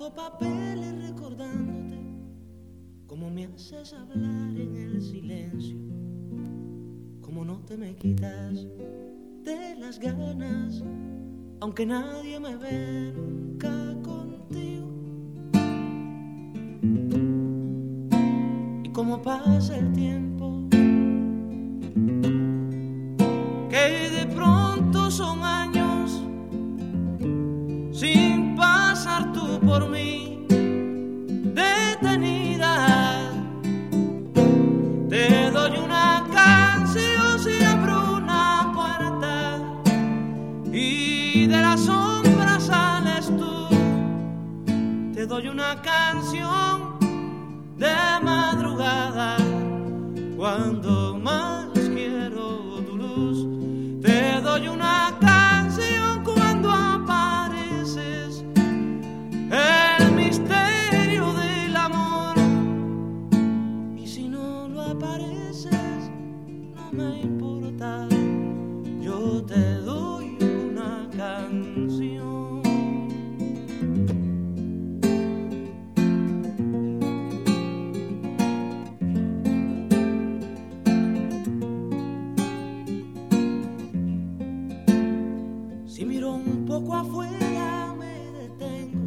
Buscando papeles recordándote cómo me haces hablar en el silencio, cómo no te me quitas de las ganas, aunque nadie me ve nunca contigo. Y cómo pasa el tiempo, que de pronto son años sin pasar tú por mí detenida. Te doy una canción si abro una puerta y de la sombra sales tú. Te doy una canción de madrugada cuando más quiero tu luz. Te doy una canción cuando apareces, el misterio del amor. Y si no lo apareces, no me importa, yo te doy una canción. Si miro un poco afuera me detengo,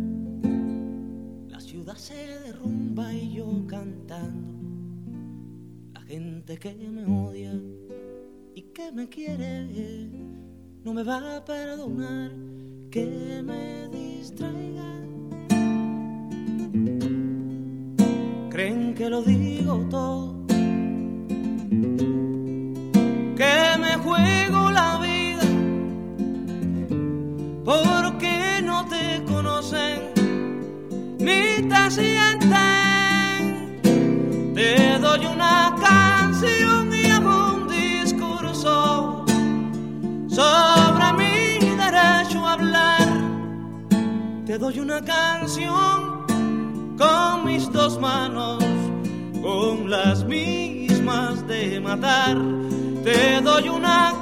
la ciudad se derrumba y yo cantando. La gente que me odia y que me quiere no me va a perdonar que me distraiga. Creen que lo digo todo, que me juego la vida, porque no te conocen ni te sienten. Te doy una canción y hago un discurso sobre mi derecho a hablar. Te doy una canción con mis dos manos, con las mismas de matar. Te doy una